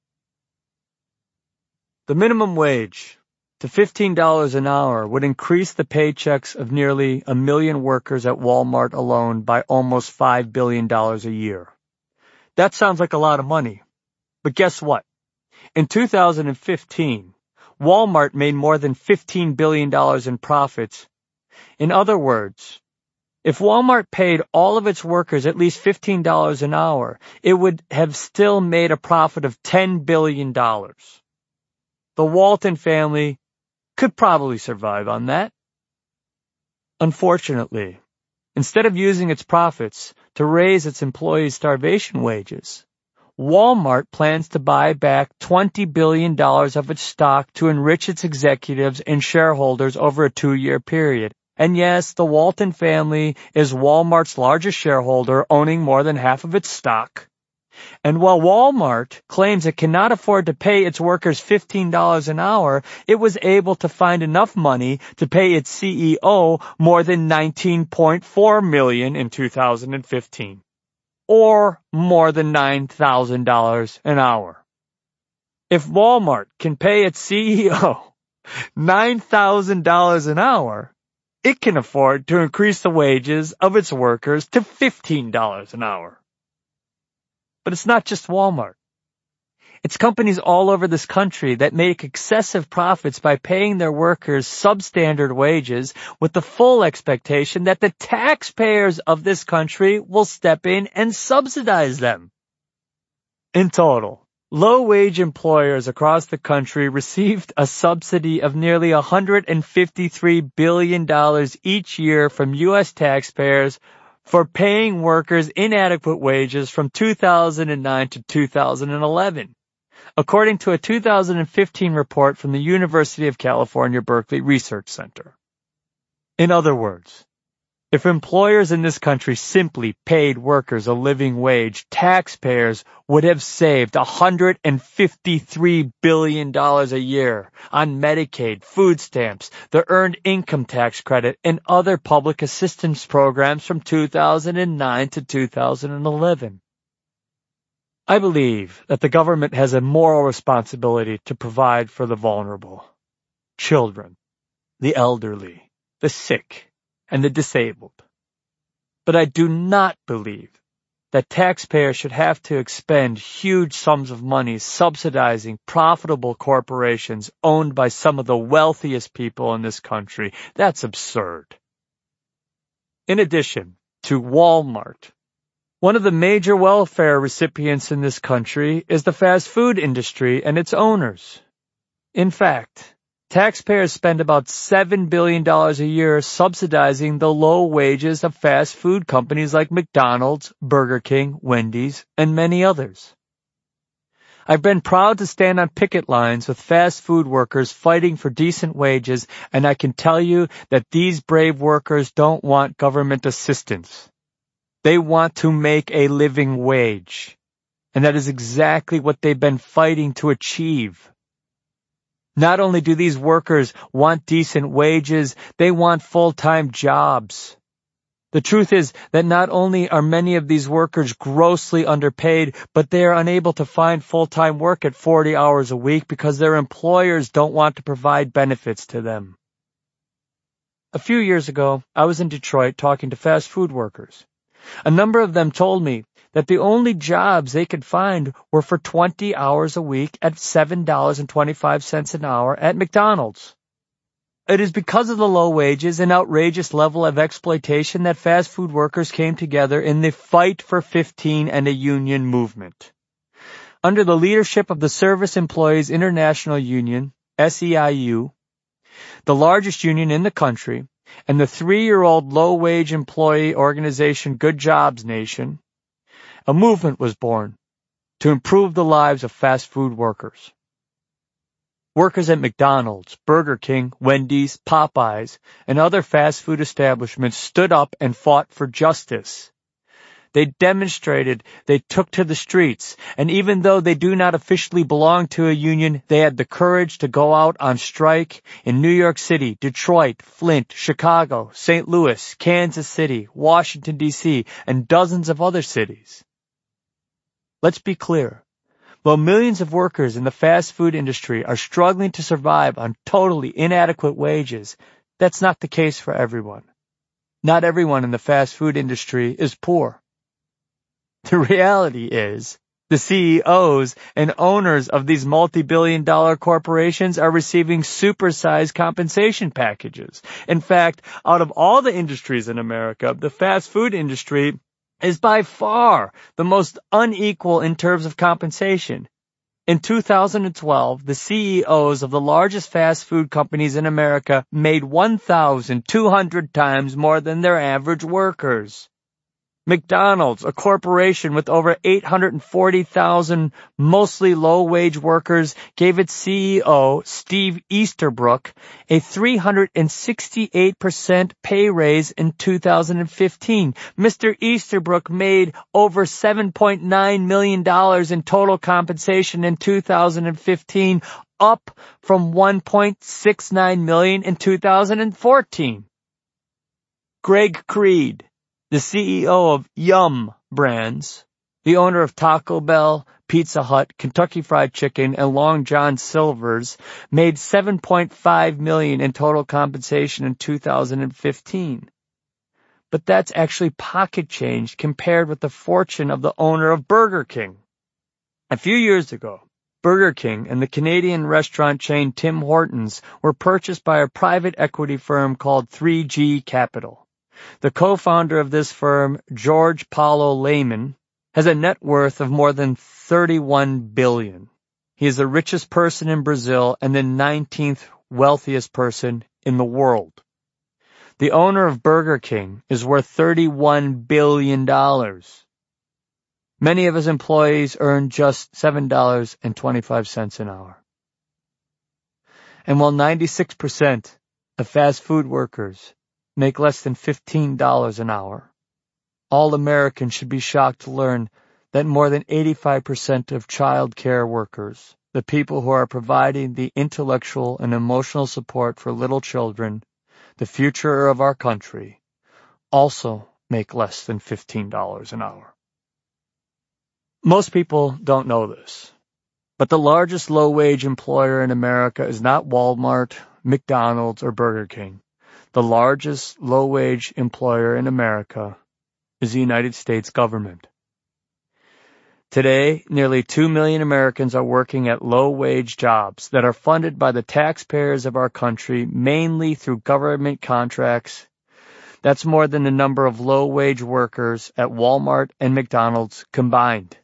The minimum wage to fifteen dollars an hour would increase the paychecks of nearly a million workers at Walmart alone by almost five billion dollars a year. That sounds like a lot of money. But guess what? In two thousand fifteen, Walmart made more than fifteen billion dollars in profits. In other words, if Walmart paid all of its workers at least fifteen dollars an hour, it would have still made a profit of ten billion dollars. The Walton family could probably survive on that. Unfortunately, instead of using its profits to raise its employees' starvation wages, Walmart plans to buy back twenty billion dollars of its stock to enrich its executives and shareholders over a two-year period. And yes, the Walton family is Walmart's largest shareholder, owning more than half of its stock. And while Walmart claims it cannot afford to pay its workers fifteen dollars an hour, it was able to find enough money to pay its C E O more than nineteen point four million dollars in two thousand fifteen, or more than nine thousand dollars an hour. If Walmart can pay its C E O nine thousand dollars an hour, it can afford to increase the wages of its workers to fifteen dollars an hour. But it's not just Walmart. It's companies all over this country that make excessive profits by paying their workers substandard wages with the full expectation that the taxpayers of this country will step in and subsidize them. In total, Low-wage employers across the country received a subsidy of nearly one hundred fifty-three billion dollars each year from U S taxpayers for paying workers inadequate wages from two thousand nine to two thousand eleven, according to a two thousand fifteen report from the University of California, Berkeley Research Center. In other words, if employers in this country simply paid workers a living wage, taxpayers would have saved one hundred fifty-three billion dollars a year on Medicaid, food stamps, the Earned Income Tax Credit, and other public assistance programs from two thousand nine to two thousand eleven. I believe that the government has a moral responsibility to provide for the vulnerable, children, the elderly, the sick, and the disabled. But I do not believe that taxpayers should have to expend huge sums of money subsidizing profitable corporations owned by some of the wealthiest people in this country. That's absurd. In addition to Walmart, one of the major welfare recipients in this country is the fast food industry and its owners. In fact, taxpayers spend about seven billion dollars a year subsidizing the low wages of fast food companies like McDonald's, Burger King, Wendy's, and many others. I've been proud to stand on picket lines with fast food workers fighting for decent wages, and I can tell you that these brave workers don't want government assistance. They want to make a living wage, and that is exactly what they've been fighting to achieve. Not only do these workers want decent wages, they want full-time jobs. The truth is that not only are many of these workers grossly underpaid, but they are unable to find full-time work at forty hours a week because their employers don't want to provide benefits to them. A few years ago, I was in Detroit talking to fast food workers. A number of them told me that the only jobs they could find were for twenty hours a week at seven dollars and twenty-five cents an hour at McDonald's. It is because of the low wages and outrageous level of exploitation that fast food workers came together in the Fight for fifteen and a Union movement. Under the leadership of the Service Employees International Union, S E I U, the largest union in the country, and the three-year-old low-wage employee organization Good Jobs Nation, a movement was born to improve the lives of fast food workers. Workers at McDonald's, Burger King, Wendy's, Popeyes, and other fast food establishments stood up and fought for justice. They demonstrated, they took to the streets, and even though they do not officially belong to a union, they had the courage to go out on strike in New York City, Detroit, Flint, Chicago, Saint Louis, Kansas City, Washington, D C, and dozens of other cities. Let's be clear. While millions of workers in the fast food industry are struggling to survive on totally inadequate wages, that's not the case for everyone. Not everyone in the fast food industry is poor. The reality is, the C E Os and owners of these multi-billion dollar corporations are receiving supersized compensation packages. In fact, out of all the industries in America, the fast food industry is by far the most unequal in terms of compensation. In two thousand twelve, the C E Os of the largest fast food companies in America made one thousand two hundred times more than their average workers. McDonald's, a corporation with over eight hundred forty thousand mostly low-wage workers, gave its C E O, Steve Easterbrook, a three hundred sixty-eight percent pay raise in two thousand fifteen. Mister Easterbrook made over seven point nine million dollars in total compensation in two thousand fifteen, up from one point six nine million dollars in two thousand fourteen. Greg Creed, the C E O of Yum! Brands, the owner of Taco Bell, Pizza Hut, Kentucky Fried Chicken, and Long John Silver's, made seven point five million dollars in total compensation in two thousand fifteen. But that's actually pocket change compared with the fortune of the owner of Burger King. A few years ago, Burger King and the Canadian restaurant chain Tim Hortons were purchased by a private equity firm called three G Capital. The co-founder of this firm, George Paulo Lehman, has a net worth of more than thirty-one billion dollars. He is the richest person in Brazil and the nineteenth wealthiest person in the world. The owner of Burger King is worth thirty-one billion dollars. Many of his employees earn just seven dollars and twenty-five cents an hour. And while ninety-six percent of fast food workers make less than fifteen dollars an hour, all Americans should be shocked to learn that more than eighty-five percent of child care workers, the people who are providing the intellectual and emotional support for little children, the future of our country, also make less than fifteen dollars an hour. Most people don't know this, but the largest low-wage employer in America is not Walmart, McDonald's, or Burger King. The largest low-wage employer in America is the United States government. Today, nearly two million Americans are working at low-wage jobs that are funded by the taxpayers of our country, mainly through government contracts. That's more than the number of low-wage workers at Walmart and McDonald's combined.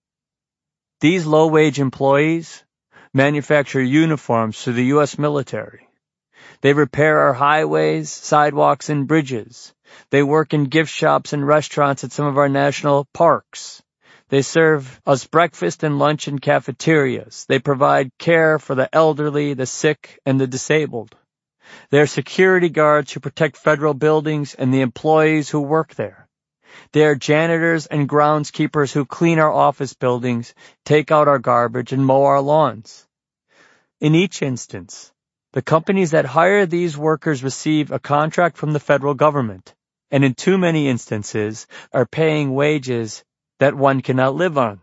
These low-wage employees manufacture uniforms for the U S military. They repair our highways, sidewalks, and bridges. They work in gift shops and restaurants at some of our national parks. They serve us breakfast and lunch in cafeterias. They provide care for the elderly, the sick, and the disabled. They are security guards who protect federal buildings and the employees who work there. They are janitors and groundskeepers who clean our office buildings, take out our garbage, and mow our lawns. In each instance, the companies that hire these workers receive a contract from the federal government, and in too many instances are paying wages that one cannot live on.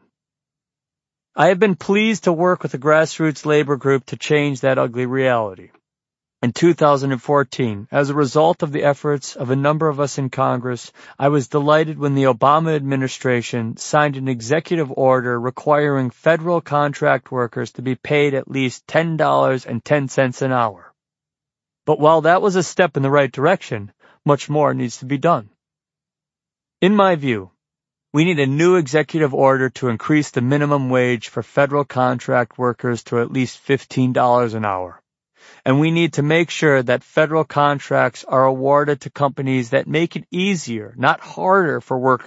I have been pleased to work with a grassroots labor group to change that ugly reality. In two thousand fourteen, as a result of the efforts of a number of us in Congress, I was delighted when the Obama administration signed an executive order requiring federal contract workers to be paid at least ten dollars and ten cents an hour. But while that was a step in the right direction, much more needs to be done. In my view, we need a new executive order to increase the minimum wage for federal contract workers to at least fifteen dollars an hour. And we need to make sure that federal contracts are awarded to companies that make it easier, not harder, for workers